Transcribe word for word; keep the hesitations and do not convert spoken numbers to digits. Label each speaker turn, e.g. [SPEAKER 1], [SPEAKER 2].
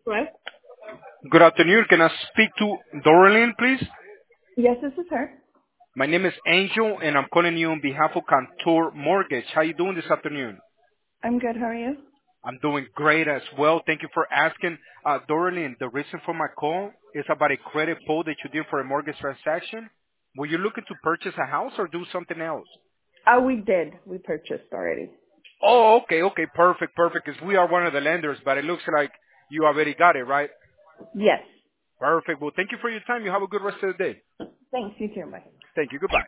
[SPEAKER 1] Hello?
[SPEAKER 2] Good afternoon. Can I speak to Doralyn, please?
[SPEAKER 1] Yes, this is her.
[SPEAKER 2] My name is Angel, and I'm calling you on behalf of Cantor Mortgage. How you doing this afternoon?
[SPEAKER 1] I'm good. How are you?
[SPEAKER 2] I'm doing great as well. Thank you for asking. Uh, Doralyn, the reason for my call is about a credit pull that you did for a mortgage transaction. Were you looking to purchase a house or do something else?
[SPEAKER 1] Oh, we did. We purchased already.
[SPEAKER 2] Oh, okay, okay, perfect, perfect. Because we are one of the lenders, but it looks like you already got it, right?
[SPEAKER 1] Yes.
[SPEAKER 2] Perfect. Well, thank you for your time. You have a good rest of the day.
[SPEAKER 1] Thanks. You too. Bye.
[SPEAKER 2] Thank you. Goodbye.